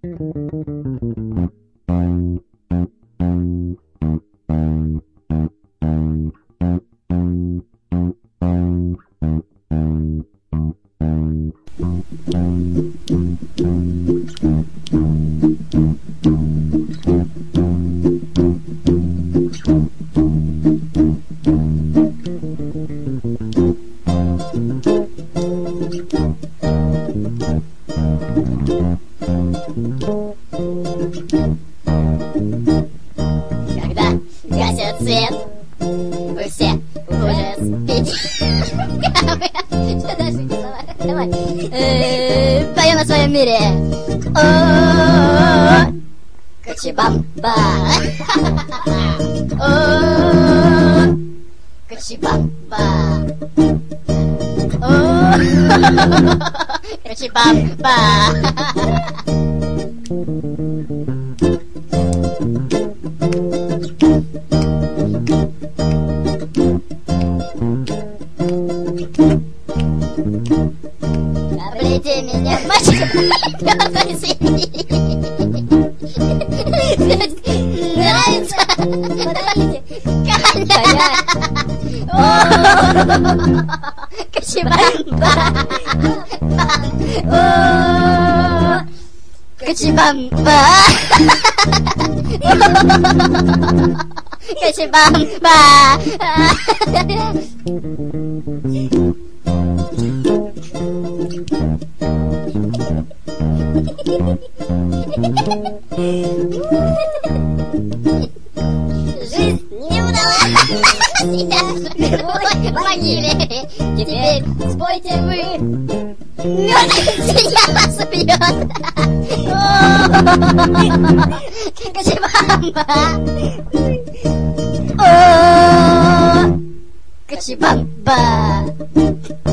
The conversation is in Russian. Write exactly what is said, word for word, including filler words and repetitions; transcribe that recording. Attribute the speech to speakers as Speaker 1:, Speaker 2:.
Speaker 1: Когда гасят свет, вы все уже спите. Что дальше? Давай. Поем о своем мире. О, Кочебамба. О, Кочебамба. О, Кочебамба. Облейте меня, мальчик, мертвой свиньи. Нравится? Подождите. Коня. О, Кочебамба. О, Кочебамба. Кочебамба. Жизнь не удалась. В могиле. Теперь спойте вы. Мертвая свинья вас убьет. Кочебамба. О, Кочебамба.